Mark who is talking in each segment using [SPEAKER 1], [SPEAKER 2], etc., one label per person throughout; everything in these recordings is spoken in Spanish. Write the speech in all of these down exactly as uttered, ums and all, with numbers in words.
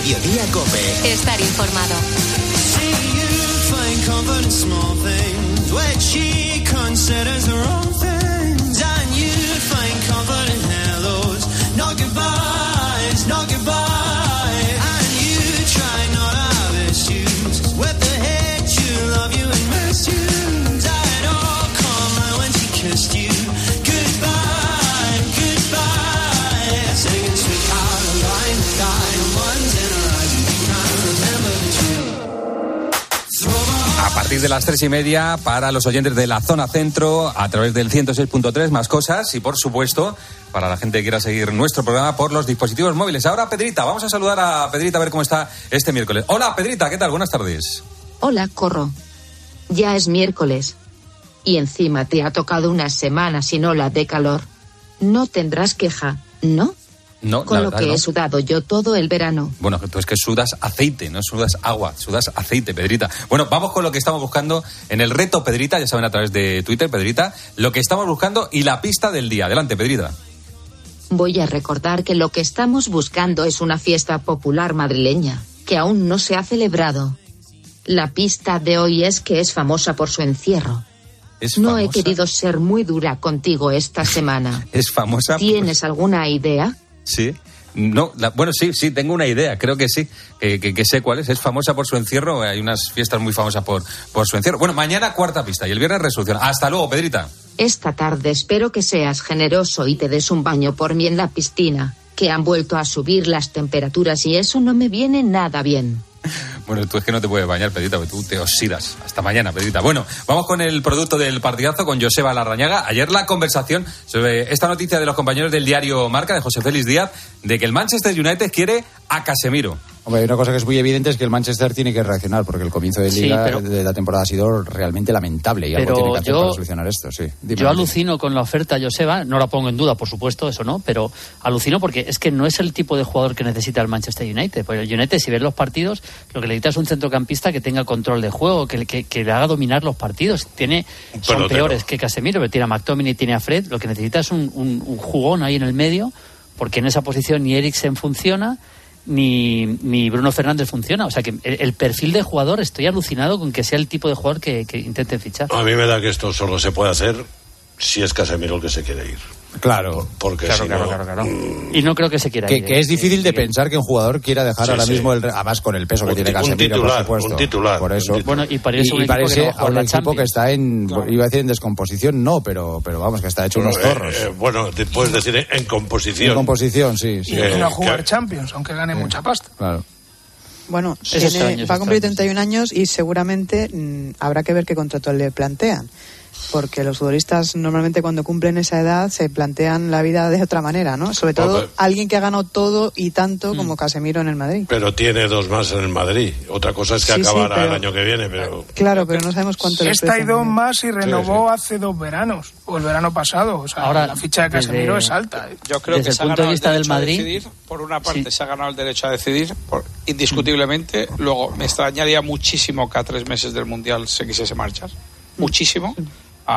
[SPEAKER 1] Mediodía COPE.
[SPEAKER 2] Estar informado.
[SPEAKER 3] A partir de las tres y media, para los oyentes de la zona centro, a través del ciento seis punto tres, más cosas, y por supuesto, para la gente que quiera seguir nuestro programa por los dispositivos móviles. Ahora, Pedrita, vamos a saludar a Pedrita a ver cómo está este miércoles. Hola, Pedrita, ¿qué tal? Buenas tardes.
[SPEAKER 4] Hola, Corro. Ya es miércoles. Y encima te ha tocado una semana sin ola de calor. No tendrás queja, ¿no?
[SPEAKER 3] No,
[SPEAKER 4] Con
[SPEAKER 3] la
[SPEAKER 4] lo
[SPEAKER 3] verdad,
[SPEAKER 4] que
[SPEAKER 3] no.
[SPEAKER 4] he sudado yo todo el verano.
[SPEAKER 3] Bueno, tú es que sudas aceite, no sudas agua, sudas aceite, Pedrita. Bueno, vamos con lo que estamos buscando en el reto, Pedrita, ya saben a través de Twitter, Pedrita, lo que estamos buscando y la pista del día. Adelante, Pedrita.
[SPEAKER 4] Voy a recordar que lo que estamos buscando es una fiesta popular madrileña, que aún no se ha celebrado. La pista de hoy es que es famosa por su encierro.
[SPEAKER 3] ¿Es
[SPEAKER 4] no
[SPEAKER 3] famosa?
[SPEAKER 4] he querido ser muy dura contigo esta semana.
[SPEAKER 3] ¿Es famosa?
[SPEAKER 4] ¿Tienes alguna idea?
[SPEAKER 3] Sí. No, la, bueno, sí, sí, tengo una idea, creo que sí, que, que, que sé cuál es. Es famosa por su encierro, hay unas fiestas muy famosas por, por su encierro. Bueno, mañana cuarta pista y el viernes resolución. Hasta luego, Pedrita.
[SPEAKER 4] Esta tarde espero que seas generoso y te des un baño por mí en la piscina, que han vuelto a subir las temperaturas y eso no me viene nada bien.
[SPEAKER 3] Bueno, tú es que no te puedes bañar, Pedrita, porque tú te oxidas. Hasta mañana, Pedrita. Bueno, vamos con el producto del partidazo con Joseba Larrañaga. Ayer la conversación sobre esta noticia de los compañeros del diario Marca, de José Félix Díaz, de que el Manchester United quiere a Casemiro.
[SPEAKER 5] Hombre, hay una cosa que es muy evidente, es que el Manchester tiene que reaccionar, porque el comienzo de Liga
[SPEAKER 6] sí, pero,
[SPEAKER 5] de la temporada ha sido realmente lamentable y algo tiene que hacer yo, para solucionar esto. Sí. Dime,
[SPEAKER 6] yo alucino con la oferta, Joseba, no la pongo en duda, por supuesto, eso no, pero alucino porque es que no es el tipo de jugador que necesita el Manchester United. Porque el United, si ves los partidos, lo que necesita es un centrocampista que tenga control de juego, que, que, que le haga dominar los partidos. Tiene, son peores que Casemiro, pero tiene a McTominay y tiene a Fred. Lo que necesita es un, un, un jugón ahí en el medio, porque en esa posición ni Eriksen funciona, Ni, ni Bruno Fernández funciona. O sea que el, el perfil de jugador, estoy alucinado con que sea el tipo de jugador que, que intenten fichar.
[SPEAKER 7] A mí me da que esto solo se puede hacer si es Casemiro el que se quiere ir.
[SPEAKER 5] Claro.
[SPEAKER 7] Porque
[SPEAKER 5] claro,
[SPEAKER 7] si
[SPEAKER 5] claro,
[SPEAKER 7] no...
[SPEAKER 5] claro, claro.
[SPEAKER 7] Mmm...
[SPEAKER 6] Y no creo que se quiera
[SPEAKER 5] que,
[SPEAKER 6] ir.
[SPEAKER 5] Que es difícil de pensar que un jugador quiera dejar sí, ahora sí. mismo, el, además con el peso
[SPEAKER 7] un
[SPEAKER 5] que tiene Casemiro,
[SPEAKER 7] un titular,
[SPEAKER 5] por supuesto.
[SPEAKER 7] Un titular.
[SPEAKER 5] Por eso.
[SPEAKER 7] Un titular.
[SPEAKER 6] Bueno, y parece,
[SPEAKER 5] y,
[SPEAKER 6] un,
[SPEAKER 5] y parece
[SPEAKER 6] equipo que, no
[SPEAKER 5] a un equipo
[SPEAKER 6] Champions.
[SPEAKER 5] que está en,
[SPEAKER 6] claro.
[SPEAKER 5] iba a decir en descomposición, no, pero, pero vamos, que está hecho bueno, unos zorros.
[SPEAKER 7] Eh, eh, bueno, te puedes decir en composición.
[SPEAKER 5] En composición, sí. sí.
[SPEAKER 8] Y
[SPEAKER 7] Eh,
[SPEAKER 8] no a jugar
[SPEAKER 7] que...
[SPEAKER 8] Champions, aunque gane sí. mucha pasta.
[SPEAKER 5] Claro.
[SPEAKER 9] Bueno, tiene, va a cumplir treinta y un años y seguramente mmm, habrá que ver qué contrato le plantean. Porque los futbolistas normalmente cuando cumplen esa edad se plantean la vida de otra manera, ¿no? Sobre todo oh, pero... alguien que ha ganado todo y tanto mm. como Casemiro en el Madrid.
[SPEAKER 7] Pero tiene dos más en el Madrid. Otra cosa es que sí, acabará sí, pero... el año que viene, pero...
[SPEAKER 9] Claro, pero no sabemos cuánto le
[SPEAKER 8] Esta y dos más y renovó sí, sí. hace dos veranos, o el verano pasado. O sea, ahora, la ficha de Casemiro
[SPEAKER 6] desde...
[SPEAKER 8] es alta. ¿eh?
[SPEAKER 10] Yo creo
[SPEAKER 6] desde
[SPEAKER 10] que se
[SPEAKER 6] el punto
[SPEAKER 10] ha
[SPEAKER 6] de vista del Madrid...
[SPEAKER 10] decidir. Por una parte sí. se ha ganado el derecho a decidir, por, indiscutiblemente. Mm. Luego, me extrañaría muchísimo que a tres meses del Mundial se quisiese marchar. Mm. Muchísimo. Mm.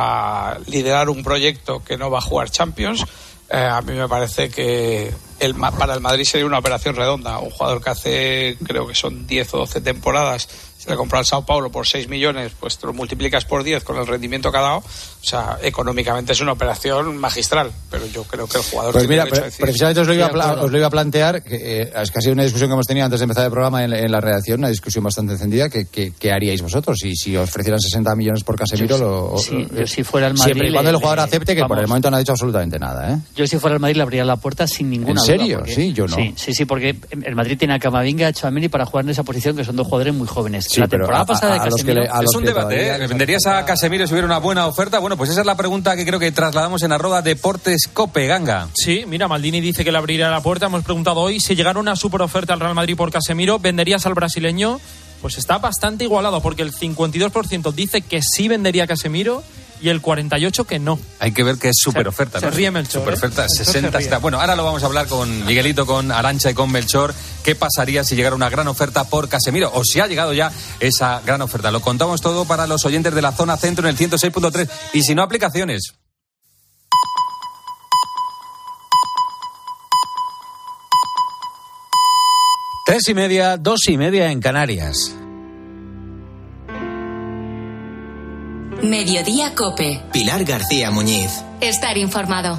[SPEAKER 10] A liderar un proyecto que no va a jugar Champions, eh, a mí me parece que el, para el Madrid sería una operación redonda. Un jugador que hace, creo que son diez o doce temporadas, se le compró al Sao Paulo por seis millones, pues te lo multiplicas por diez con el rendimiento que ha dado. O sea, económicamente es una operación magistral, pero yo creo que el jugador...
[SPEAKER 5] Pues mira,
[SPEAKER 10] pre-
[SPEAKER 5] precisamente os lo, iba a, os lo iba a plantear, que eh, es que ha sido una discusión que hemos tenido antes de empezar el programa en, en la redacción, una discusión bastante encendida, que, que, que haríais vosotros, y si os ofrecieran sesenta millones por Casemiro,
[SPEAKER 6] yo,
[SPEAKER 5] lo,
[SPEAKER 6] sí,
[SPEAKER 5] lo,
[SPEAKER 6] yo si fuera el Madrid...
[SPEAKER 5] Siempre y cuando el jugador acepte, que
[SPEAKER 6] vamos,
[SPEAKER 5] por el momento no ha dicho absolutamente nada, ¿eh?
[SPEAKER 6] Yo si fuera el Madrid le abriría la puerta sin ninguna duda.
[SPEAKER 5] ¿En serio?
[SPEAKER 6] Porque,
[SPEAKER 5] sí, yo no.
[SPEAKER 6] Sí, sí, sí, porque el Madrid tiene a Camavinga, a Tchouaméni para jugar en esa posición, que son dos jugadores muy jóvenes.
[SPEAKER 5] Sí,
[SPEAKER 6] la temporada
[SPEAKER 5] a,
[SPEAKER 6] pasada
[SPEAKER 5] a, a
[SPEAKER 6] de Casemiro...
[SPEAKER 5] Le,
[SPEAKER 3] es un debate, ¿eh? ¿Venderías a Casemiro si hubiera una buena oferta? Bueno, pues esa es la pregunta que creo que trasladamos en arroba Deportes Cope, Ganga.
[SPEAKER 11] Sí, mira, Maldini dice que le abriría la puerta. Hemos preguntado hoy, si llegara una super oferta al Real Madrid por Casemiro, ¿venderías al brasileño? Pues está bastante igualado, porque el cincuenta y dos por ciento dice que sí vendería a Casemiro y el cuarenta y ocho por ciento que no.
[SPEAKER 3] Hay que ver que es super oferta,
[SPEAKER 11] se,
[SPEAKER 3] ¿no?
[SPEAKER 11] Se ríe Melchor.
[SPEAKER 3] Super oferta,
[SPEAKER 11] ¿eh?
[SPEAKER 3] sesenta está. Bueno, ahora lo vamos a hablar con Miguelito, con Arantxa y con Melchor. ¿Qué pasaría si llegara una gran oferta por Casemiro? O si ha llegado ya esa gran oferta. Lo contamos todo para los oyentes de la zona centro en el ciento seis punto tres. Y si no, aplicaciones.
[SPEAKER 1] Tres y media, dos y media en Canarias.
[SPEAKER 2] Mediodía COPE.
[SPEAKER 12] Pilar García Muñiz.
[SPEAKER 2] Estar informado.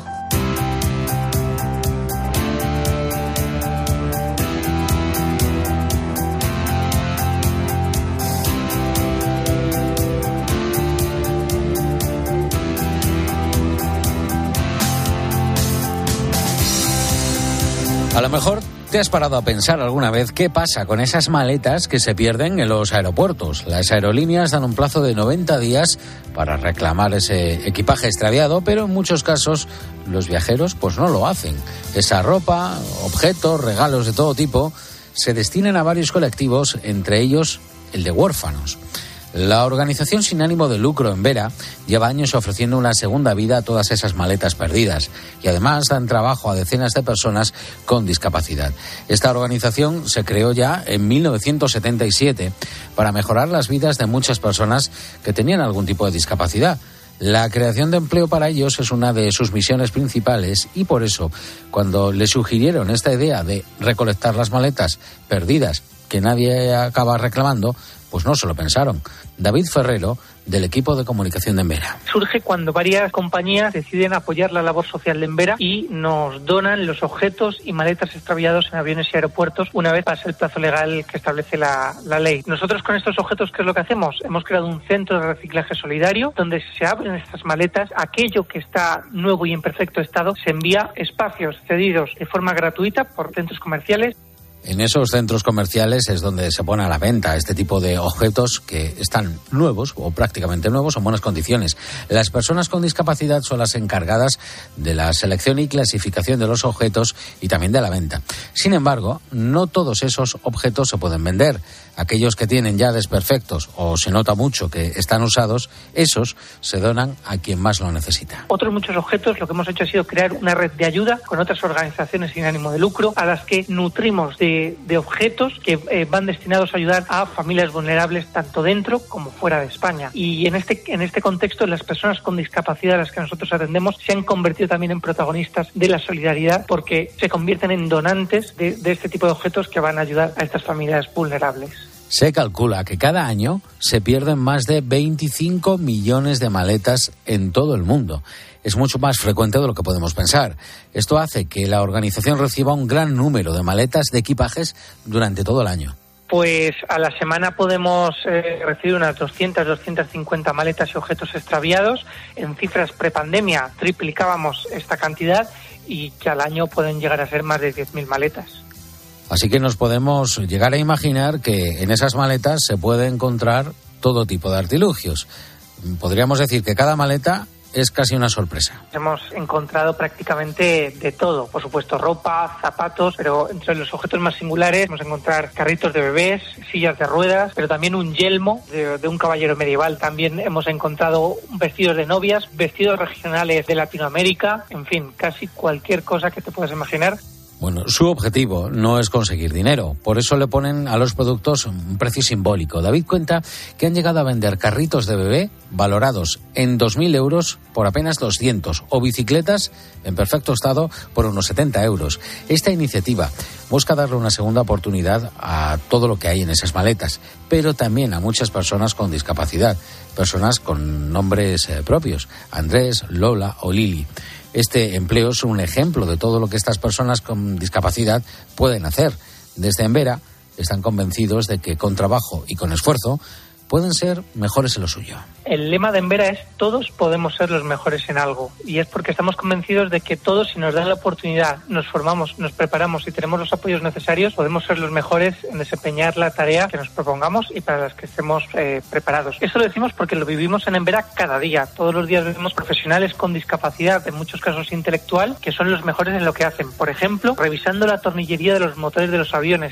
[SPEAKER 1] A lo mejor ¿te has parado a pensar alguna vez qué pasa con esas maletas que se pierden en los aeropuertos? Las aerolíneas dan un plazo de noventa días para reclamar ese equipaje extraviado, pero en muchos casos los viajeros pues no lo hacen. Esa ropa, objetos, regalos de todo tipo se destinan a varios colectivos, entre ellos el de huérfanos. La organización sin ánimo de lucro Envera lleva años ofreciendo una segunda vida a todas esas maletas perdidas y además dan trabajo a decenas de personas con discapacidad. Esta organización se creó ya en mil novecientos setenta y siete para mejorar las vidas de muchas personas que tenían algún tipo de discapacidad. La creación de empleo para ellos es una de sus misiones principales y por eso, cuando le sugirieron esta idea de recolectar las maletas perdidas que nadie acaba reclamando, pues no se lo pensaron. David Ferrero, del equipo de comunicación de Envera.
[SPEAKER 13] Surge cuando varias compañías deciden apoyar la labor social de Envera y nos donan los objetos y maletas extraviados en aviones y aeropuertos una vez pasa el plazo legal que establece la, la ley. Nosotros con estos objetos, ¿qué es lo que hacemos? Hemos creado un centro de reciclaje solidario donde se abren estas maletas. Aquello que está nuevo y en perfecto estado se envía a espacios cedidos de forma gratuita por centros comerciales.
[SPEAKER 1] En esos centros comerciales es donde se pone a la venta este tipo de objetos que están nuevos o prácticamente nuevos o en buenas condiciones. Las personas con discapacidad son las encargadas de la selección y clasificación de los objetos y también de la venta. Sin embargo, no todos esos objetos se pueden vender. Aquellos que tienen ya desperfectos o se nota mucho que están usados, esos se donan a quien más lo necesita.
[SPEAKER 13] Otros muchos objetos, lo que hemos hecho ha sido crear una red de ayuda con otras organizaciones sin ánimo de lucro a las que nutrimos de, de objetos que eh, van destinados a ayudar a familias vulnerables tanto dentro como fuera de España. Y en este, en este contexto, las personas con discapacidad a las que nosotros atendemos se han convertido también en protagonistas de la solidaridad porque se convierten en donantes de, de este tipo de objetos que van a ayudar a estas familias vulnerables.
[SPEAKER 1] Se calcula que cada año se pierden más de veinticinco millones de maletas en todo el mundo. Es mucho más frecuente de lo que podemos pensar. Esto hace que la organización reciba un gran número de maletas de equipajes durante todo el año.
[SPEAKER 13] Pues a la semana podemos eh, recibir unas doscientas, doscientas cincuenta maletas y objetos extraviados. En cifras prepandemia triplicábamos esta cantidad y que al año pueden llegar a ser más de diez mil maletas.
[SPEAKER 1] Así que nos podemos llegar a imaginar que en esas maletas se puede encontrar todo tipo de artilugios. Podríamos decir que cada maleta es casi una sorpresa.
[SPEAKER 13] Hemos encontrado prácticamente de todo, por supuesto ropa, zapatos, pero entre los objetos más singulares vamos a encontrar carritos de bebés, sillas de ruedas, pero también un yelmo de, de un caballero medieval. También hemos encontrado vestidos de novias, vestidos regionales de Latinoamérica, en fin, casi cualquier cosa que te puedas imaginar.
[SPEAKER 1] Bueno, su objetivo no es conseguir dinero, por eso le ponen a los productos un precio simbólico. David cuenta que han llegado a vender carritos de bebé valorados en dos mil euros por apenas doscientos o bicicletas en perfecto estado por unos setenta euros. Esta iniciativa busca darle una segunda oportunidad a todo lo que hay en esas maletas, pero también a muchas personas con discapacidad, personas con nombres eh, propios, Andrés, Lola o Lili. Este empleo es un ejemplo de todo lo que estas personas con discapacidad pueden hacer. Desde Envera están convencidos de que con trabajo y con esfuerzo pueden ser mejores en lo suyo.
[SPEAKER 13] El lema de Envera es todos podemos ser los mejores en algo y es porque estamos convencidos de que todos, si nos dan la oportunidad, nos formamos, nos preparamos y tenemos los apoyos necesarios, podemos ser los mejores en desempeñar la tarea que nos propongamos y para las que estemos eh, preparados. Eso lo decimos porque lo vivimos en Envera cada día. Todos los días vemos profesionales con discapacidad, en muchos casos intelectual, que son los mejores en lo que hacen. Por ejemplo, revisando la tornillería de los motores de los aviones.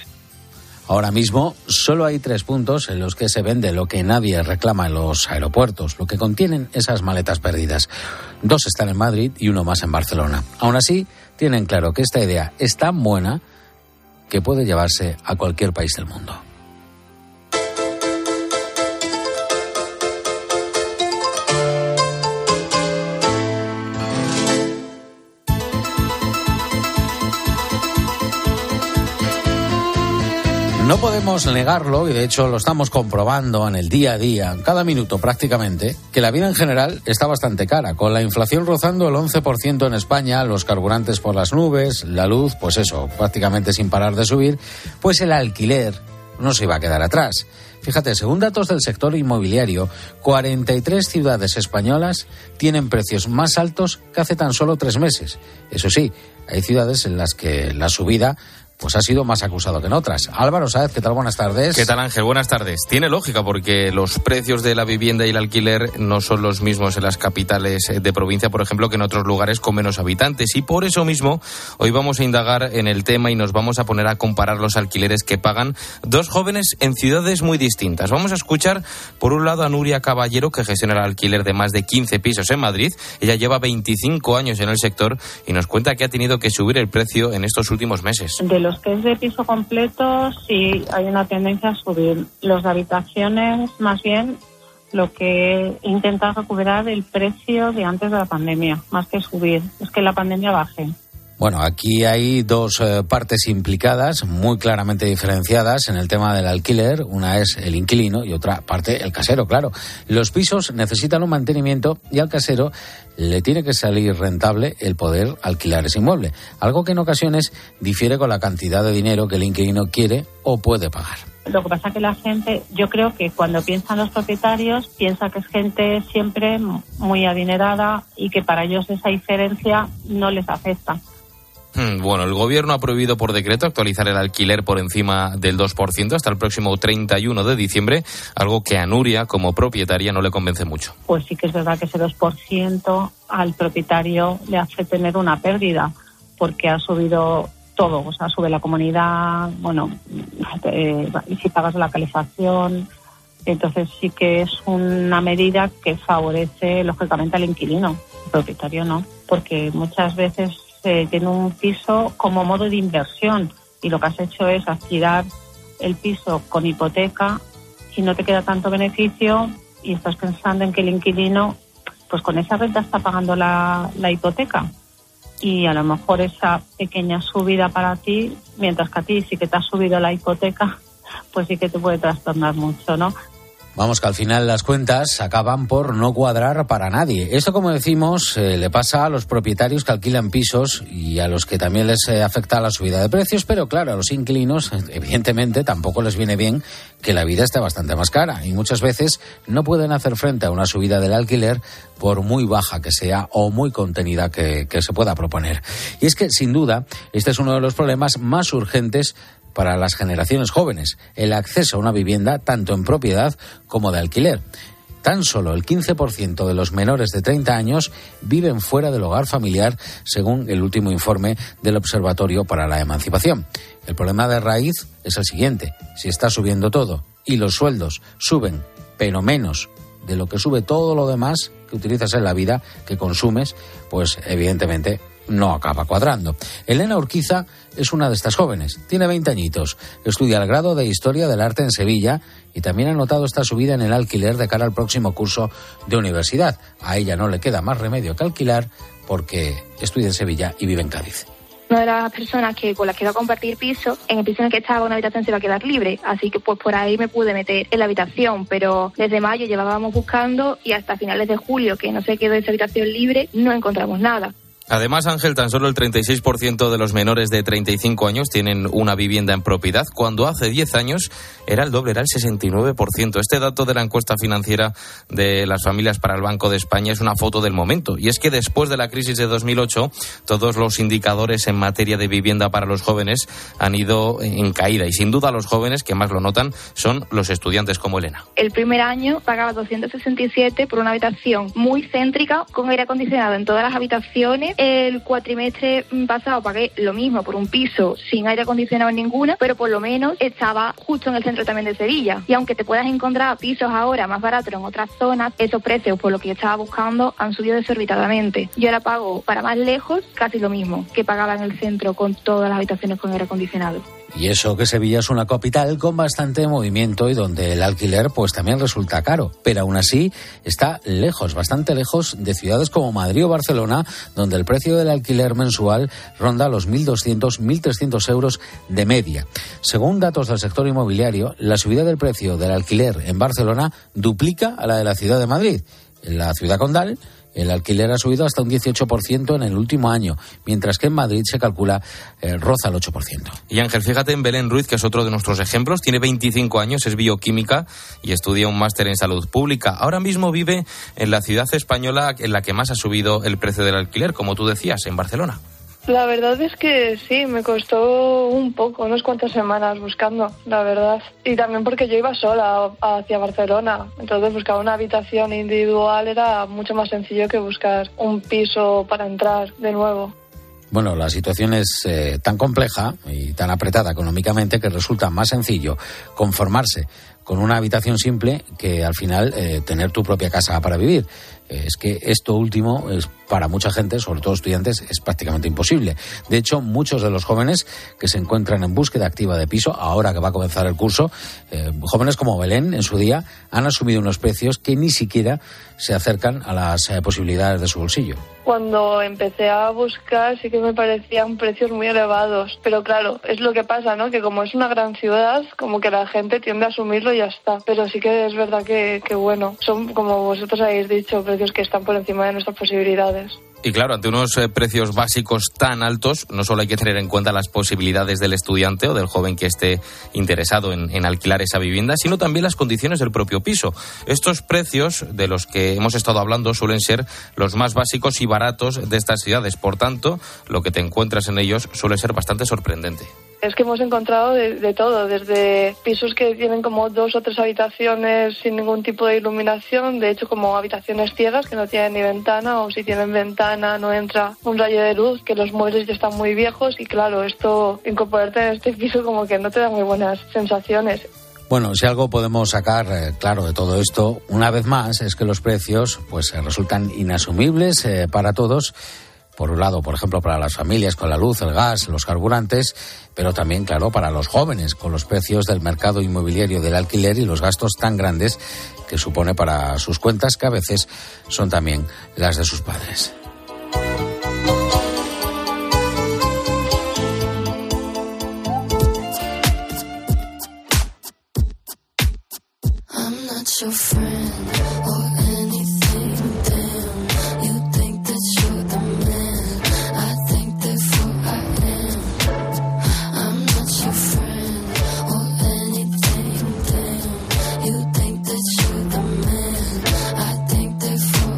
[SPEAKER 1] Ahora mismo solo hay tres puntos en los que se vende lo que nadie reclama en los aeropuertos, lo que contienen esas maletas perdidas. Dos están en Madrid y uno más en Barcelona. Aún así, tienen claro que esta idea es tan buena que puede llevarse a cualquier país del mundo. No podemos negarlo, y de hecho lo estamos comprobando en el día a día, cada minuto prácticamente, que la vida en general está bastante cara. Con la inflación rozando el once por ciento en España, los carburantes por las nubes, la luz, pues eso, prácticamente sin parar de subir, pues el alquiler no se iba a quedar atrás. Fíjate, según datos del sector inmobiliario, cuarenta y tres ciudades españolas tienen precios más altos que hace tan solo tres meses. Eso sí, hay ciudades en las que la subida pues ha sido más acusado que en otras. Álvaro Sáez, ¿qué tal? Buenas tardes.
[SPEAKER 12] ¿Qué tal, Ángel? Buenas tardes. Tiene lógica porque los precios de la vivienda y el alquiler no son los mismos en las capitales de provincia, por ejemplo, que en otros lugares con menos habitantes. Y por eso mismo, hoy vamos a indagar en el tema y nos vamos a poner a comparar los alquileres que pagan dos jóvenes en ciudades muy distintas. Vamos a escuchar, por un lado, a Nuria Caballero, que gestiona el alquiler de más de quince pisos en Madrid. Ella lleva veinticinco años en el sector y nos cuenta que ha tenido que subir el precio en estos últimos meses.
[SPEAKER 14] De los que es de piso completo, sí hay una tendencia a subir. Los de habitaciones, más bien, lo que intenta recuperar el precio de antes de la pandemia, más que subir, es que la pandemia baje.
[SPEAKER 1] Bueno, aquí hay dos eh, partes implicadas, muy claramente diferenciadas en el tema del alquiler. Una es el inquilino y otra parte el casero, claro. Los pisos necesitan un mantenimiento y al casero le tiene que salir rentable el poder alquilar ese inmueble. Algo que en ocasiones difiere con la cantidad de dinero que el inquilino quiere o puede pagar.
[SPEAKER 14] Lo que pasa es que la gente, yo creo que cuando piensan los propietarios, piensa que es gente siempre muy adinerada y que para ellos esa diferencia no les afecta.
[SPEAKER 12] Bueno, el gobierno ha prohibido por decreto actualizar el alquiler por encima del dos por ciento hasta el próximo treinta y uno de diciembre, algo que a Nuria, como propietaria, no le convence mucho.
[SPEAKER 14] Pues sí que es verdad que ese dos por ciento al propietario le hace tener una pérdida, porque ha subido todo, o sea, sube la comunidad, bueno, eh, y si pagas la calefacción, entonces sí que es una medida que favorece, lógicamente, al inquilino, el propietario no, porque muchas veces Eh, tiene un piso como modo de inversión y lo que has hecho es alquilar el piso con hipoteca y no te queda tanto beneficio y estás pensando en que el inquilino pues con esa renta está pagando la, la hipoteca y a lo mejor esa pequeña subida para ti, mientras que a ti sí que te ha subido la hipoteca, pues sí que te puede trastornar mucho, ¿no?
[SPEAKER 1] Vamos, que al final las cuentas acaban por no cuadrar para nadie. Esto, como decimos, eh, le pasa a los propietarios que alquilan pisos y a los que también les eh, afecta la subida de precios, pero claro, a los inquilinos, evidentemente, tampoco les viene bien que la vida esté bastante más cara y muchas veces no pueden hacer frente a una subida del alquiler por muy baja que sea o muy contenida que, que se pueda proponer. Y es que, sin duda, este es uno de los problemas más urgentes para las generaciones jóvenes, el acceso a una vivienda tanto en propiedad como de alquiler. Tan solo el quince por ciento de los menores de treinta años viven fuera del hogar familiar, según el último informe del Observatorio para la Emancipación. El problema de raíz es el siguiente: si está subiendo todo y los sueldos suben, pero menos de lo que sube todo lo demás que utilizas en la vida, que consumes, pues evidentemente no acaba cuadrando. Elena Urquiza es una de estas jóvenes, tiene veinte añitos, estudia el grado de Historia del Arte en Sevilla y también ha notado esta subida en el alquiler de cara al próximo curso de universidad. A ella no le queda más remedio que alquilar porque estudia en Sevilla y vive en Cádiz.
[SPEAKER 15] Una de las personas que con las que iba a compartir piso, en el piso en el que estaba una habitación se iba a quedar libre, así que pues por ahí me pude meter en la habitación, pero desde mayo llevábamos buscando y hasta finales de julio, que no se quedó esa habitación libre, no encontramos nada.
[SPEAKER 12] Además, Ángel, tan solo el treinta y seis por ciento de los menores de treinta y cinco años tienen una vivienda en propiedad, cuando hace diez años era el doble, era el sesenta y nueve por ciento. Este dato de la encuesta financiera de las familias para el Banco de España es una foto del momento. Y es que después de la crisis de dos mil ocho, todos los indicadores en materia de vivienda para los jóvenes han ido en caída. Y sin duda los jóvenes que más lo notan son los estudiantes como Elena.
[SPEAKER 15] El primer año pagaba doscientos sesenta y siete por una habitación muy céntrica, con aire acondicionado en todas las habitaciones. El cuatrimestre pasado pagué lo mismo por un piso sin aire acondicionado en ninguna, pero por lo menos estaba justo en el centro también de Sevilla. Y aunque te puedas encontrar pisos ahora más baratos en otras zonas, esos precios por lo que yo estaba buscando han subido desorbitadamente. Yo ahora pago para más lejos casi lo mismo que pagaba en el centro con todas las habitaciones con aire acondicionado.
[SPEAKER 1] Y eso que Sevilla es una capital con bastante movimiento y donde el alquiler pues también resulta caro, pero aún así está lejos, bastante lejos de ciudades como Madrid o Barcelona, donde el precio del alquiler mensual ronda los mil doscientos a mil trescientos euros de media. Según datos del sector inmobiliario, la subida del precio del alquiler en Barcelona duplica a la de la ciudad de Madrid. En la ciudad condal, el alquiler ha subido hasta un dieciocho por ciento en el último año, mientras que en Madrid se calcula eh, roza el ocho por ciento.
[SPEAKER 12] Y Ángel, fíjate en Belén Ruiz, que es otro de nuestros ejemplos, tiene veinticinco años, es bioquímica y estudia un máster en salud pública. Ahora mismo vive en la ciudad española en la que más ha subido el precio del alquiler, como tú decías, en Barcelona.
[SPEAKER 15] La verdad es que sí, me costó un poco, unas cuantas semanas buscando, la verdad. Y también porque yo iba sola hacia Barcelona, entonces buscar una habitación individual era mucho más sencillo que buscar un piso para entrar de nuevo.
[SPEAKER 1] Bueno, la situación es eh, tan compleja y tan apretada económicamente que resulta más sencillo conformarse con una habitación simple que al final eh, tener tu propia casa para vivir. Es que esto último es para mucha gente, sobre todo estudiantes, es prácticamente imposible. De hecho, muchos de los jóvenes que se encuentran en búsqueda activa de piso, ahora que va a comenzar el curso, eh, jóvenes como Belén en su día, han asumido unos precios que ni siquiera se acercan a las eh, posibilidades de su bolsillo.
[SPEAKER 15] Cuando empecé a buscar sí que me parecían precios muy elevados, pero claro, es lo que pasa, ¿no? Que como es una gran ciudad, como que la gente tiende a asumirlo y ya está. Pero sí que es verdad que, que bueno, son, como vosotros habéis dicho, precios que están por encima de nuestras posibilidades.
[SPEAKER 12] Y claro, ante unos eh, precios básicos tan altos, no solo hay que tener en cuenta las posibilidades del estudiante o del joven que esté interesado en, en alquilar esa vivienda, sino también las condiciones del propio piso. Estos precios de los que hemos estado hablando suelen ser los más básicos y baratos de estas ciudades. Por tanto, lo que te encuentras en ellos suele ser bastante sorprendente.
[SPEAKER 15] Es que hemos encontrado de, de todo, desde pisos que tienen como dos o tres habitaciones sin ningún tipo de iluminación, de hecho como habitaciones ciegas que no tienen ni ventana, o si tienen ventana no entra un rayo de luz, que los muebles ya están muy viejos y claro, esto, incorporarte en este piso como que no te da muy buenas sensaciones.
[SPEAKER 1] Bueno, si algo podemos sacar, eh, claro, de todo esto, una vez más, es que los precios pues eh, resultan inasumibles eh, para todos. Por un lado, por ejemplo, para las familias con la luz, el gas, los carburantes, pero también, claro, para los jóvenes con los precios del mercado inmobiliario del alquiler y los gastos tan grandes que supone para sus cuentas, que a veces son también las de sus padres.
[SPEAKER 16] I'm not your friend or anything, damn. You think that you're the man, I think therefore I am. I'm not your friend or anything, damn. You think that you're the man, I think therefore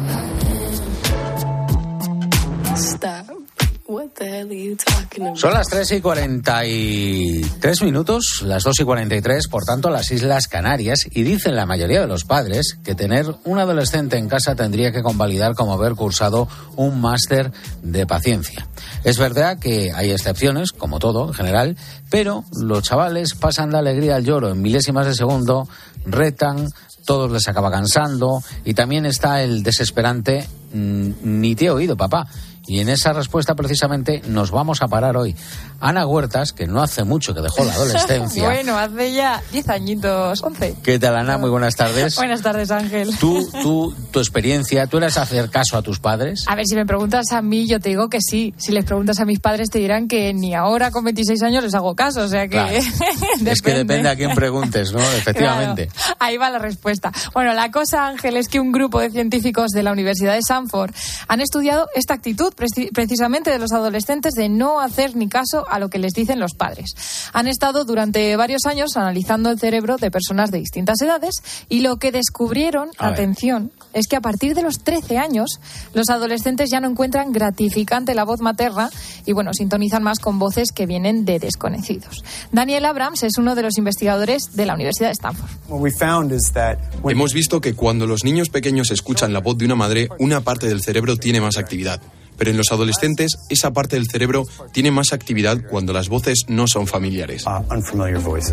[SPEAKER 16] I am. Stop. What the hell are you talking about?
[SPEAKER 1] Son las tres y cuarenta y tres minutos, las dos y cuarenta y tres, por tanto, las Islas Canarias, y dicen la mayoría de los padres que tener un adolescente en casa tendría que convalidar como haber cursado un máster de paciencia. Es verdad que hay excepciones, como todo en general, pero los chavales pasan de alegría al lloro en milésimas de segundo, retan, todos les acaba cansando, y también está el desesperante mmm, ni te he oído, papá. Y en esa respuesta precisamente nos vamos a parar hoy. Ana Huertas, que no hace mucho que dejó la adolescencia.
[SPEAKER 17] Bueno, hace ya diez añitos, once.
[SPEAKER 1] ¿Qué tal, Ana? Muy buenas tardes.
[SPEAKER 17] Buenas tardes, Ángel.
[SPEAKER 1] Tú, tú, tu experiencia, ¿tú eras hacer caso a tus padres?
[SPEAKER 17] A ver, si me preguntas a mí, yo te digo que sí. Si les preguntas a mis padres, te dirán que ni ahora con veintiséis años les hago caso, o sea que...
[SPEAKER 1] Claro. Es que depende a quién preguntes, ¿no? Efectivamente.
[SPEAKER 17] Claro. Ahí va la respuesta. Bueno, la cosa, Ángel, es que un grupo de científicos de la Universidad de Stanford han estudiado esta actitud precisamente de los adolescentes de no hacer ni caso a lo que les dicen los padres. Han estado durante varios años analizando el cerebro de personas de distintas edades y lo que descubrieron, atención, es que a partir de los trece años los adolescentes ya no encuentran gratificante la voz materna y, bueno, sintonizan más con voces que vienen de desconocidos. Daniel Abrams es uno de los investigadores de la Universidad de Stanford.
[SPEAKER 18] Hemos visto que cuando los niños pequeños escuchan la voz de una madre, una parte del cerebro tiene más actividad. Pero en los adolescentes, esa parte del cerebro tiene más actividad cuando las voces no son familiares.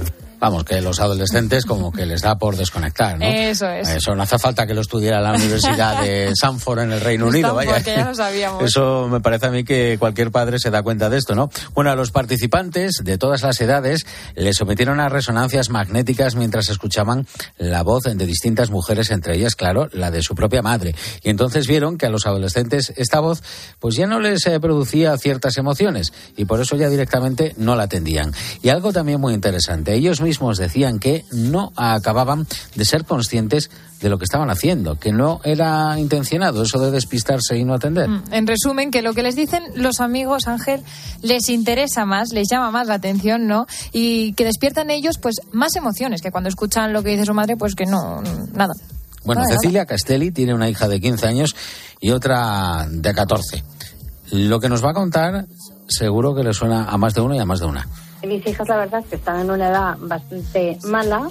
[SPEAKER 1] Vamos, que los adolescentes como que les da por desconectar, ¿no?
[SPEAKER 17] Eso es.
[SPEAKER 1] Eso no hace falta que lo estudiara la Universidad de Stanford en el Reino Unido, vaya.
[SPEAKER 17] Porque ya lo sabíamos.
[SPEAKER 1] Eso me parece a mí que cualquier padre se da cuenta de esto, ¿no? Bueno, a los participantes de todas las edades les sometieron a resonancias magnéticas mientras escuchaban la voz de distintas mujeres, entre ellas, claro, la de su propia madre. Y entonces vieron que a los adolescentes esta voz pues ya no les eh, producía ciertas emociones y por eso ya directamente no la atendían. Y algo también muy interesante, ellos mismos mismos decían que no acababan de ser conscientes de lo que estaban haciendo, que no era intencionado eso de despistarse y no atender.
[SPEAKER 17] En resumen, que lo que les dicen los amigos, Ángel, les interesa más, les llama más la atención, ¿no? Y que despiertan ellos pues más emociones que cuando escuchan lo que dice su madre, pues que no, nada.
[SPEAKER 1] Bueno,
[SPEAKER 17] nada,
[SPEAKER 1] Cecilia
[SPEAKER 17] nada.
[SPEAKER 1] Castelli tiene una hija de quince años y otra de catorce. Lo que nos va a contar seguro que le suena a más de uno y a más de una.
[SPEAKER 19] Mis hijas, la verdad, es que están en una edad bastante mala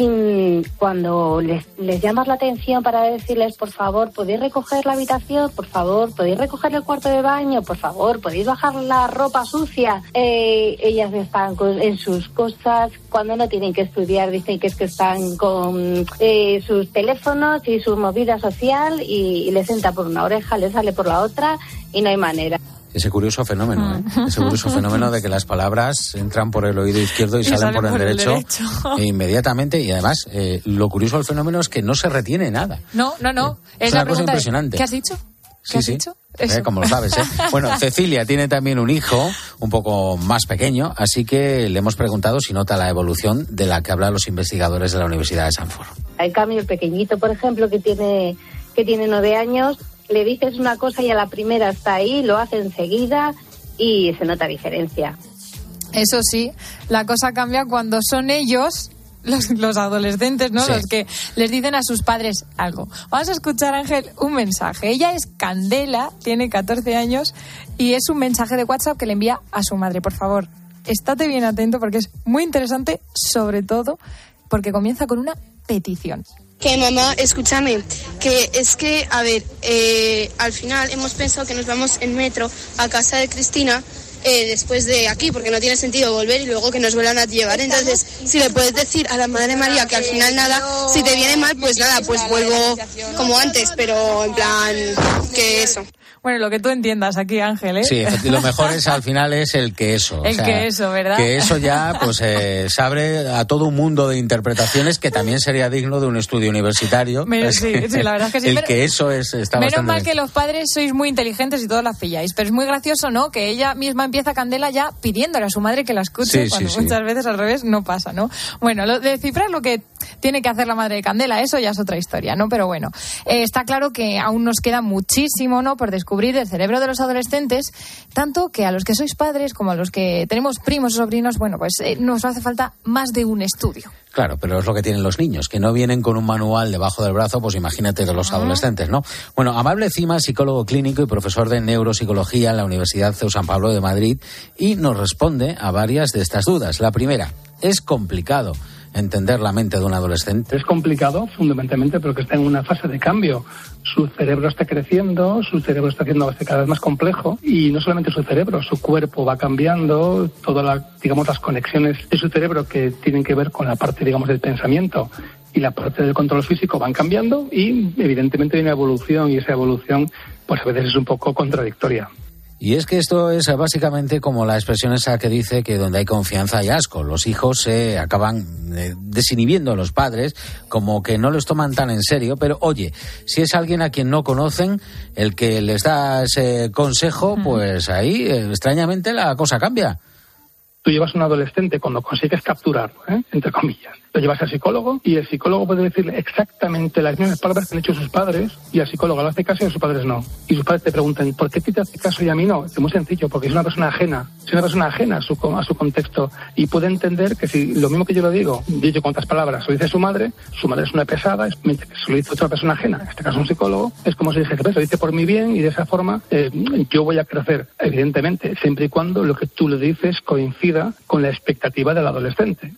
[SPEAKER 19] y cuando les, les llamas la atención para decirles, por favor, ¿podéis recoger la habitación? Por favor, ¿podéis recoger el cuarto de baño? Por favor, ¿podéis bajar la ropa sucia? Eh, ellas están con, en sus cosas. Cuando no tienen que estudiar, dicen que es que están con eh, sus teléfonos y su movida social y, y les entra por una oreja, les sale por la otra y no hay manera.
[SPEAKER 1] Ese curioso fenómeno, ¿eh? Ese curioso fenómeno de que las palabras entran por el oído izquierdo y, y salen, salen por, el, por derecho, el derecho inmediatamente. Y además, eh, lo curioso del fenómeno es que no se retiene nada.
[SPEAKER 17] No, no, no.
[SPEAKER 1] Es, es
[SPEAKER 17] la
[SPEAKER 1] una cosa impresionante.
[SPEAKER 17] De, ¿qué has dicho? ¿Qué
[SPEAKER 1] sí,
[SPEAKER 17] has
[SPEAKER 1] sí.
[SPEAKER 17] dicho?
[SPEAKER 1] Eh, como lo sabes, ¿eh? Bueno, Cecilia tiene también un hijo un poco más pequeño, así que le hemos preguntado si nota la evolución de la que hablan los investigadores de la Universidad de Stanford.
[SPEAKER 19] En cambio, el pequeñito, por ejemplo, que tiene, que tiene nueve años, le dices una cosa y a la primera está ahí, lo hace enseguida y se nota diferencia.
[SPEAKER 17] Eso sí, la cosa cambia cuando son ellos, los, los adolescentes, ¿no? Sí. Los que les dicen a sus padres algo. Vamos a escuchar, Ángel, un mensaje. Ella es Candela, tiene catorce años y es un mensaje de WhatsApp que le envía a su madre. Por favor, estate bien atento porque es muy interesante, sobre todo porque comienza con una petición.
[SPEAKER 20] Que mamá, escúchame, que es que, a ver, eh, al final hemos pensado que nos vamos en metro a casa de Cristina eh, después de aquí, porque no tiene sentido volver y luego que nos vuelvan a llevar. Entonces, si le puedes decir a la Madre María que al final nada, si te viene mal, pues nada, pues vuelvo como antes, pero en plan, que eso.
[SPEAKER 17] Bueno, lo que tú entiendas aquí, Ángel, ¿eh?
[SPEAKER 1] Sí, lo mejor es al final es el que eso.
[SPEAKER 17] El
[SPEAKER 1] o sea,
[SPEAKER 17] que eso, ¿verdad?
[SPEAKER 1] Que eso ya pues eh, se abre a todo un mundo de interpretaciones que también sería digno de un estudio universitario.
[SPEAKER 17] Menos, sí, sí, la verdad es que sí.
[SPEAKER 1] El
[SPEAKER 17] pero,
[SPEAKER 1] que eso es está
[SPEAKER 17] menos
[SPEAKER 1] bastante
[SPEAKER 17] mal
[SPEAKER 1] bien.
[SPEAKER 17] Que los padres sois muy inteligentes y todos las pilláis, pero es muy gracioso, ¿no? Que ella misma empieza, Candela, ya pidiéndole a su madre que la escuche,
[SPEAKER 1] sí,
[SPEAKER 17] cuando
[SPEAKER 1] sí,
[SPEAKER 17] muchas
[SPEAKER 1] sí.
[SPEAKER 17] veces al revés no pasa, ¿no? Bueno, lo de descifrar lo que tiene que hacer la madre de Candela, eso ya es otra historia, ¿no? Pero bueno, eh, está claro que aún nos queda muchísimo, ¿no?, por descubrir del cerebro de los adolescentes, tanto que a los que sois padres como a los que tenemos primos o sobrinos, bueno, pues eh, nos hace falta más de un estudio.
[SPEAKER 1] Claro, pero es lo que tienen los niños, que no vienen con un manual debajo del brazo, pues imagínate de los ah. adolescentes, ¿no? Bueno, Amable Cima, psicólogo clínico y profesor de neuropsicología en la Universidad C E U San Pablo de Madrid, y nos responde a varias de estas dudas. La primera, ¿es complicado entender la mente de un adolescente?
[SPEAKER 21] Es complicado, fundamentalmente, porque está en una fase de cambio. Su cerebro está creciendo, su cerebro está haciéndose cada vez más complejo, y no solamente su cerebro, su cuerpo va cambiando, todas las, digamos, las conexiones de su cerebro que tienen que ver con la parte, digamos, del pensamiento y la parte del control físico van cambiando, y evidentemente hay una evolución, y esa evolución pues a veces es un poco contradictoria.
[SPEAKER 1] Y es que esto es básicamente como la expresión esa que dice que donde hay confianza hay asco. Los hijos se eh, acaban eh, desinhibiendo a los padres, como que no los toman tan en serio, pero oye, si es alguien a quien no conocen el que les da ese consejo, pues ahí eh, extrañamente la cosa cambia.
[SPEAKER 21] Tú llevas a un adolescente cuando consigues capturar, ¿eh?, entre comillas, lo llevas al psicólogo y el psicólogo puede decirle exactamente las mismas palabras que han hecho sus padres, y al psicólogo le hace caso y a sus padres no. Y sus padres te preguntan, ¿por qué te hace caso y a mí no? Es muy sencillo, porque es una persona ajena, es una persona ajena a su, a su contexto, y puede entender que si lo mismo que yo lo digo, dicho con otras palabras, lo dice su madre, su madre es una pesada, es, mientras que se lo dice otra persona ajena, en este caso un psicólogo, es como si dijese, lo dice por mi bien y de esa forma eh, yo voy a crecer, evidentemente, siempre y cuando lo que tú le dices coincida con la expectativa del adolescente.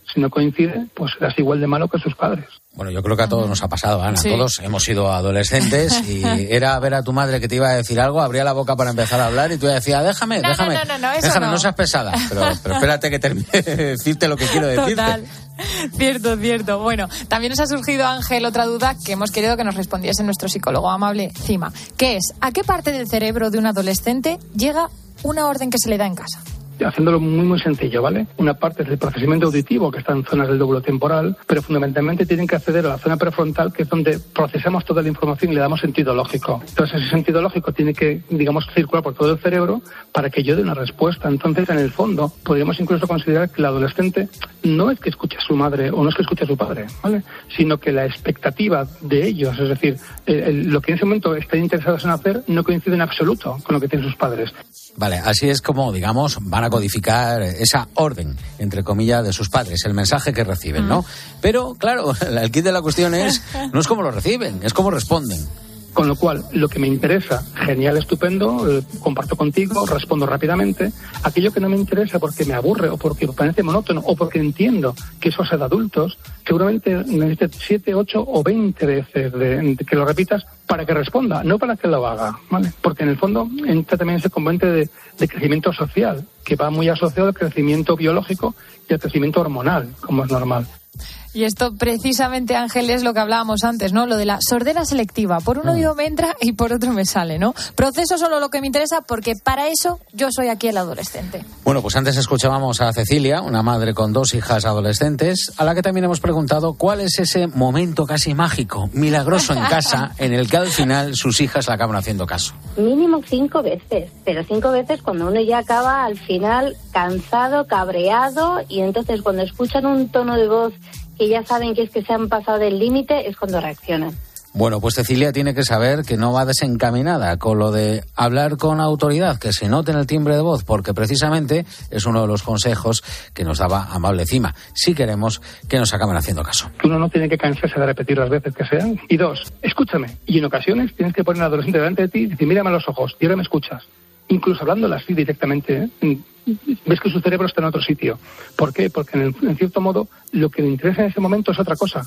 [SPEAKER 21] Si no coincide, pues serás igual de malo que sus padres.
[SPEAKER 1] Bueno, yo creo que a todos nos ha pasado, Ana.
[SPEAKER 21] Sí.
[SPEAKER 1] Todos hemos sido adolescentes y era ver a tu madre que te iba a decir algo, abría la boca para empezar a hablar y tú decías, déjame,
[SPEAKER 17] No,
[SPEAKER 1] déjame,
[SPEAKER 17] no, no, no, eso
[SPEAKER 1] déjame, no.
[SPEAKER 17] no.
[SPEAKER 1] seas pesada. Pero, pero espérate que termine de decirte lo que quiero decirte.
[SPEAKER 17] Total. Cierto, cierto. Bueno, también nos ha surgido, Ángel, otra duda que hemos querido que nos respondiese nuestro psicólogo amable, Cima, que es, ¿a qué parte del cerebro de un adolescente llega una orden que se le da en casa?
[SPEAKER 21] Haciéndolo muy muy sencillo, ¿vale? Una parte es el procesamiento auditivo, que está en zonas del lóbulo temporal, pero fundamentalmente tienen que acceder a la zona prefrontal, que es donde procesamos toda la información y le damos sentido lógico. Entonces ese sentido lógico tiene que, digamos, circular por todo el cerebro para que yo dé una respuesta. Entonces, en el fondo, podríamos incluso considerar que el adolescente no es que escuche a su madre o no es que escuche a su padre, ¿vale? Sino que la expectativa de ellos, es decir, el, el, lo que en ese momento están interesados en hacer, no coincide en absoluto con lo que tienen sus padres.
[SPEAKER 1] Vale, así es como, digamos, van a codificar esa orden, entre comillas, de sus padres, el mensaje que reciben, ¿no? Pero, claro, el kit de la cuestión es, no es cómo lo reciben, es cómo responden.
[SPEAKER 21] Con lo cual, lo que me interesa, genial, estupendo, eh, comparto contigo, respondo rápidamente. Aquello que no me interesa porque me aburre o porque me parece monótono o porque entiendo que eso es de adultos, seguramente necesites siete, ocho o veinte veces de, de que lo repitas para que responda, no para que lo haga, ¿vale? Porque en el fondo entra también ese componente de, de crecimiento social, que va muy asociado al crecimiento biológico y al crecimiento hormonal, como es normal.
[SPEAKER 17] Y esto precisamente, Ángel, es lo que hablábamos antes, ¿no? Lo de la sordera selectiva. Por un oído me entra y por otro me sale, ¿no? Proceso solo lo que me interesa porque para eso yo soy aquí el adolescente.
[SPEAKER 1] Bueno, pues antes escuchábamos a Cecilia, una madre con dos hijas adolescentes, a la que también hemos preguntado cuál es ese momento casi mágico, milagroso en casa, en el que al final sus hijas le acaban haciendo caso.
[SPEAKER 19] Mínimo cinco veces, pero cinco veces cuando uno ya acaba al final cansado, cabreado, y entonces cuando escuchan un tono de voz que ya saben que es que se han pasado del límite, es cuando reaccionan.
[SPEAKER 1] Bueno, pues Cecilia tiene que saber que no va desencaminada con lo de hablar con autoridad, que se note en el timbre de voz, porque precisamente es uno de los consejos que nos daba Amable Cima, si queremos que nos acaben haciendo caso.
[SPEAKER 21] Uno no tiene que cansarse de repetir las veces que sean. Y dos, escúchame. Y en ocasiones tienes que poner al adolescente delante de ti y decir, mírame a los ojos, y ahora me escuchas. Incluso hablándola así directamente, ¿eh? Ves que su cerebro está en otro sitio. ¿Por qué? Porque en, el, en cierto modo lo que le interesa en ese momento es otra cosa.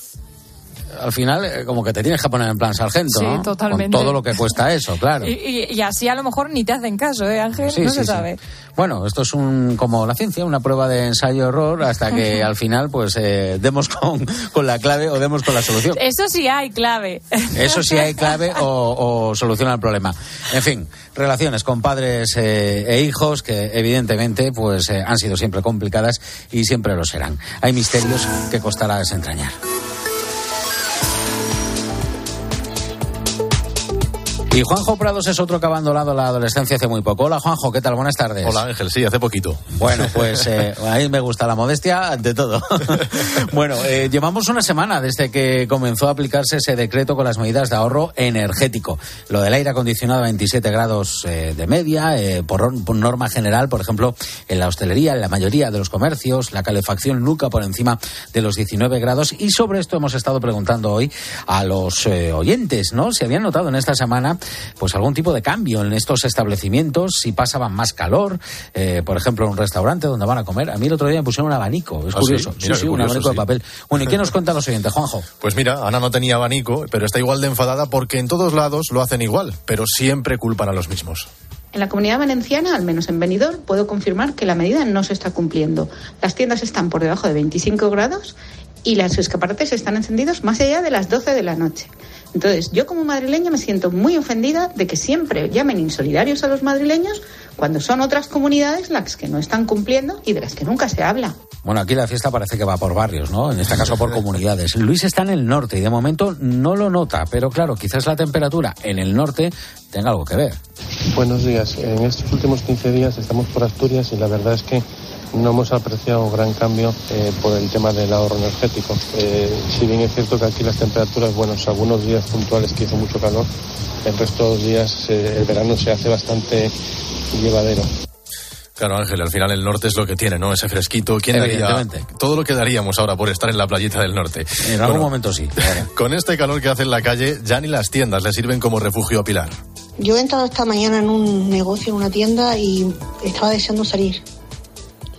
[SPEAKER 1] Al final, eh, como que te tienes que poner en plan sargento,
[SPEAKER 17] sí,
[SPEAKER 1] ¿no?
[SPEAKER 17] Totalmente.
[SPEAKER 1] Con todo lo que cuesta eso, claro.
[SPEAKER 17] Y, y, y así a lo mejor ni te hacen caso, ¿eh, Ángel?
[SPEAKER 1] Sí,
[SPEAKER 17] no
[SPEAKER 1] sí,
[SPEAKER 17] se
[SPEAKER 1] sí.
[SPEAKER 17] sabe.
[SPEAKER 1] Bueno, esto es un como la ciencia, una prueba de ensayo-error hasta que al final pues eh, demos con, con la clave o demos con la solución.
[SPEAKER 17] Eso sí hay clave.
[SPEAKER 1] Eso sí hay clave o, o soluciona el problema. En fin, relaciones con padres eh, e hijos que evidentemente pues eh, han sido siempre complicadas y siempre lo serán. Hay misterios que costará desentrañar. Y Juanjo Prados es otro que ha abandonado la adolescencia hace muy poco. Hola, Juanjo, ¿qué tal? Buenas tardes.
[SPEAKER 4] Hola, Ángel, sí, hace poquito.
[SPEAKER 1] Bueno, pues eh, a mí me gusta la modestia ante todo. Bueno, eh, llevamos una semana desde que comenzó a aplicarse ese decreto con las medidas de ahorro energético. Lo del aire acondicionado a veintisiete grados eh, de media, eh, por, por norma general, por ejemplo, en la hostelería, en la mayoría de los comercios, la calefacción nunca por encima de los diecinueve grados. Y sobre esto hemos estado preguntando hoy a los eh, oyentes, ¿no? Si habían notado en esta semana pues algún tipo de cambio en estos establecimientos, si pasaban más calor, eh, por ejemplo, en un restaurante donde van a comer. A mí el otro día me pusieron un abanico, es
[SPEAKER 4] ¿Ah,
[SPEAKER 1] curioso.
[SPEAKER 4] sí? Mira,
[SPEAKER 1] sí, sí,
[SPEAKER 4] curioso,
[SPEAKER 1] un abanico
[SPEAKER 4] sí.
[SPEAKER 1] de papel. Bueno, ¿y qué nos cuentan los oyentes, Juanjo?
[SPEAKER 4] Pues mira, Ana no tenía abanico, pero está igual de enfadada porque en todos lados lo hacen igual, pero siempre culpan a los mismos.
[SPEAKER 22] En la Comunidad Valenciana, al menos en Benidorm, puedo confirmar que la medida no se está cumpliendo. Las tiendas están por debajo de veinticinco grados y los escaparates están encendidos más allá de las doce de la noche. Entonces, yo como madrileña me siento muy ofendida de que siempre llamen insolidarios a los madrileños cuando son otras comunidades las que no están cumpliendo y de las que nunca se habla.
[SPEAKER 1] Bueno, aquí la fiesta parece que va por barrios, ¿no? En este caso por comunidades. Luis está en el norte y de momento no lo nota, pero claro, quizás la temperatura en el norte tenga algo que ver.
[SPEAKER 23] Buenos días. En estos últimos quince días estamos por Asturias y la verdad es que no hemos apreciado un gran cambio eh, por el tema del ahorro energético. Eh, si bien es cierto que aquí las temperaturas, bueno, algunos días puntuales que hizo mucho calor, el resto de los días eh, el verano se hace bastante llevadero.
[SPEAKER 4] Claro, Ángel, al final el norte es lo que tiene, ¿no? Ese fresquito. ¿Quién daría todo lo que daríamos ahora por estar en la playita del norte?
[SPEAKER 1] En algún bueno, momento sí. Claro.
[SPEAKER 4] Con este calor que hace en la calle, ya ni las tiendas le sirven como refugio a Pilar.
[SPEAKER 24] Yo he entrado esta mañana en un negocio, en una tienda, y estaba deseando salir.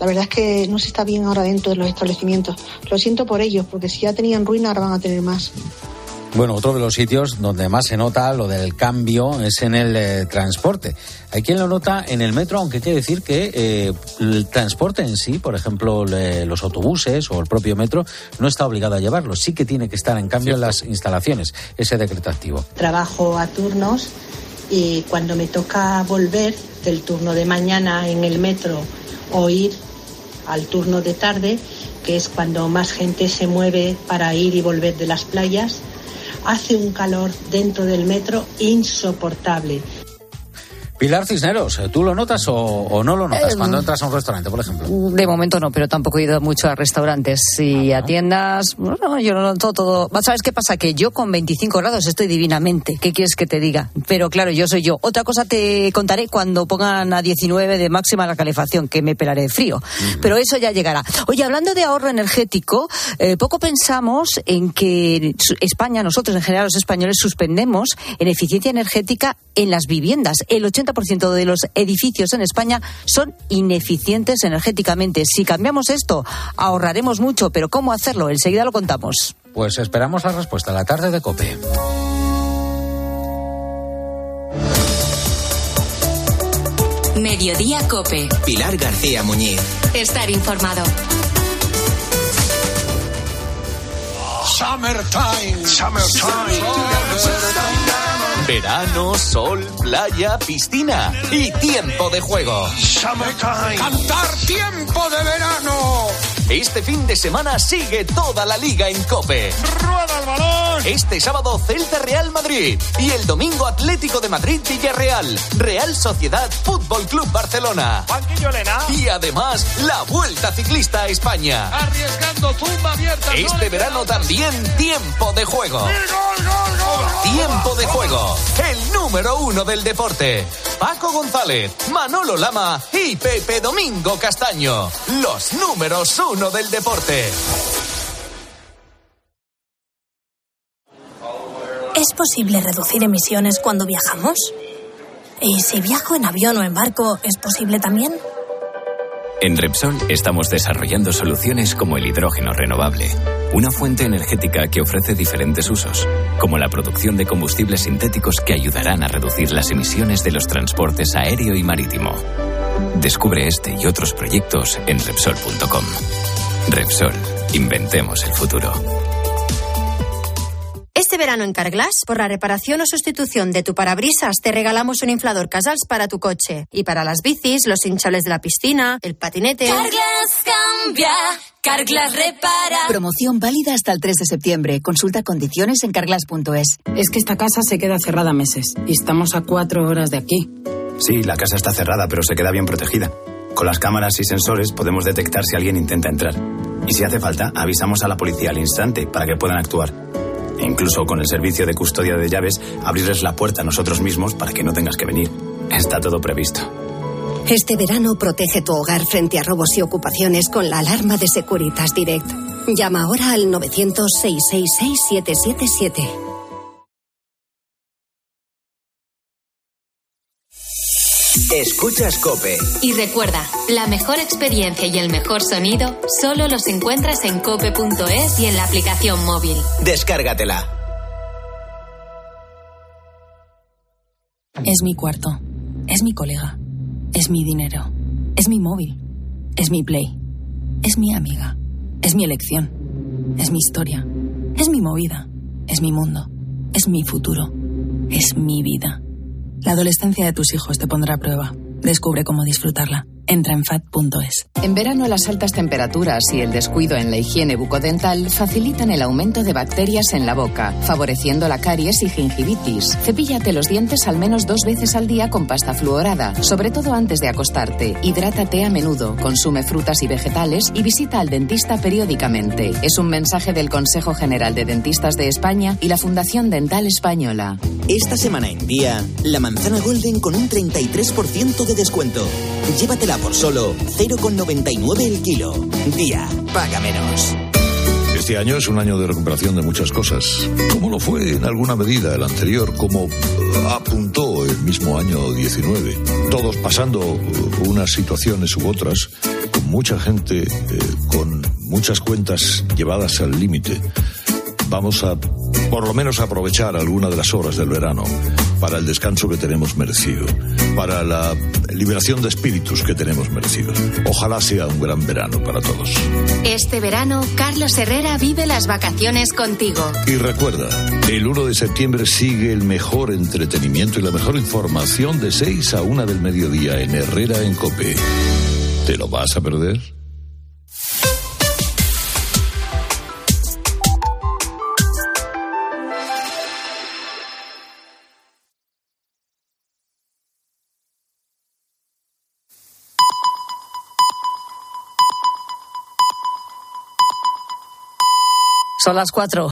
[SPEAKER 7] La verdad es que no se está bien ahora dentro de los establecimientos. Lo siento por ellos, porque si ya tenían ruina, ahora van a tener más.
[SPEAKER 1] Bueno, otro de los sitios donde más se nota lo del cambio es en el eh, transporte. Hay quien lo nota en el metro, aunque quiere decir que eh, el transporte en sí, por ejemplo, le, los autobuses o el propio metro, no está obligado a llevarlo. Sí que tiene que estar, en cambio, en las instalaciones, ese decreto activo.
[SPEAKER 8] Trabajo a turnos y cuando me toca volver del turno de mañana en el metro o ir al turno de tarde, que es cuando más gente se mueve para ir y volver de las playas, hace un calor dentro del metro insoportable.
[SPEAKER 1] Pilar Cisneros, ¿tú lo notas o, o no lo notas eh, cuando entras a un restaurante, por ejemplo?
[SPEAKER 9] De momento no, pero tampoco he ido mucho a restaurantes y ah, ¿no? a tiendas. No, yo lo noto todo. ¿Sabes qué pasa? Que yo con veinticinco grados estoy divinamente. ¿Qué quieres que te diga? Pero claro, yo soy yo. Otra cosa te contaré cuando pongan a diecinueve de máxima la calefacción, que me pelaré de frío. Uh-huh. Pero eso ya llegará. Oye, hablando de ahorro energético, eh, poco pensamos en que España, nosotros en general los españoles, suspendemos en eficiencia energética en las viviendas. El ochenta por ciento de los edificios en España son ineficientes energéticamente. Si cambiamos esto, ahorraremos mucho, pero ¿cómo hacerlo? Enseguida lo contamos.
[SPEAKER 1] Pues esperamos la respuesta a la tarde de COPE.
[SPEAKER 2] Mediodía COPE.
[SPEAKER 24] Pilar García Muñiz.
[SPEAKER 2] Estar informado.
[SPEAKER 25] Summertime. Summertime.
[SPEAKER 24] Verano, sol, playa, piscina y tiempo de juego.
[SPEAKER 25] Summertime. Cantar tiempo de verano.
[SPEAKER 24] Este fin de semana sigue toda la liga en COPE.
[SPEAKER 25] ¡Rueda el balón!
[SPEAKER 24] Este sábado Celta Real Madrid y el domingo Atlético de Madrid Villarreal, Real Sociedad Fútbol Club Barcelona.
[SPEAKER 25] Banquillo Elena.
[SPEAKER 24] Y además la Vuelta Ciclista a España.
[SPEAKER 25] Arriesgando tumba abierta.
[SPEAKER 24] Este verano también tiempo de juego.
[SPEAKER 25] ¡Gol, gol, gol!
[SPEAKER 24] Tiempo de juego. El número uno del deporte. Paco González, Manolo Lama y Pepe Domingo Castaño. Los números uno del deporte.
[SPEAKER 26] ¿Es posible reducir emisiones cuando viajamos? ¿Y si viajo en avión o en barco, es posible también?
[SPEAKER 27] En Repsol estamos desarrollando soluciones como el hidrógeno renovable, una fuente energética que ofrece diferentes usos, como la producción de combustibles sintéticos que ayudarán a reducir las emisiones de los transportes aéreo y marítimo. Descubre este y otros proyectos en Repsol punto com. Repsol, inventemos el futuro.
[SPEAKER 28] Este verano en Carglass, por la reparación o sustitución de tu parabrisas, te regalamos un inflador Casals para tu coche. Y para las bicis, los hinchables de la piscina, el patinete...
[SPEAKER 2] Carglass cambia, Carglass repara.
[SPEAKER 29] Promoción válida hasta el tres de septiembre. Consulta condiciones en carglass punto es.
[SPEAKER 30] Es que esta casa se queda cerrada meses y estamos a cuatro horas de aquí.
[SPEAKER 31] Sí, la casa está cerrada, pero se queda bien protegida. Con las cámaras y sensores podemos detectar si alguien intenta entrar. Y si hace falta, avisamos a la policía al instante para que puedan actuar. E incluso con el servicio de custodia de llaves, abrirles la puerta a nosotros mismos para que no tengas que venir. Está todo previsto.
[SPEAKER 28] Este verano protege tu hogar frente a robos y ocupaciones con la alarma de Securitas Direct. Llama ahora al nueve cero cero, seis seis seis, siete siete siete.
[SPEAKER 24] Escuchas COPE.
[SPEAKER 2] Y recuerda, la mejor experiencia y el mejor sonido solo los encuentras en cope punto es y en la aplicación móvil.
[SPEAKER 24] Descárgatela.
[SPEAKER 29] Es mi cuarto. Es mi colega. Es mi dinero. Es mi móvil. Es mi Play. Es mi amiga. Es mi elección. Es mi historia. Es mi movida. Es mi mundo. Es mi futuro. Es mi vida. La adolescencia de tus hijos te pondrá a prueba. Descubre cómo disfrutarla. Entra en fat punto es.
[SPEAKER 32] En verano, las altas temperaturas y el descuido en la higiene bucodental facilitan el aumento de bacterias en la boca, favoreciendo la caries y gingivitis. Cepíllate los dientes al menos dos veces al día con pasta fluorada, sobre todo antes de acostarte. Hidrátate a menudo, consume frutas y vegetales y visita al dentista periódicamente. Es un mensaje del Consejo General de Dentistas de España y la Fundación Dental Española.
[SPEAKER 24] Esta semana en Día, la manzana Golden con un treinta y tres por ciento de descuento. Llévatela por solo cero coma noventa y nueve el kilo. Día, paga menos.
[SPEAKER 33] Este año es un año de recuperación de muchas cosas, como lo fue en alguna medida el anterior, como apuntó el mismo año diecinueve. Todos pasando unas situaciones u otras con mucha gente eh, con muchas cuentas llevadas al límite, vamos a, por lo menos, aprovechar alguna de las horas del verano para el descanso que tenemos merecido, para la liberación de espíritus que tenemos merecido. Ojalá sea un gran verano para todos.
[SPEAKER 2] Este verano, Carlos Herrera vive las vacaciones contigo.
[SPEAKER 33] Y recuerda, el uno de septiembre sigue el mejor entretenimiento y la mejor información de seis a una del mediodía en Herrera en COPE. ¿Te lo vas a perder?
[SPEAKER 9] Son las cuatro.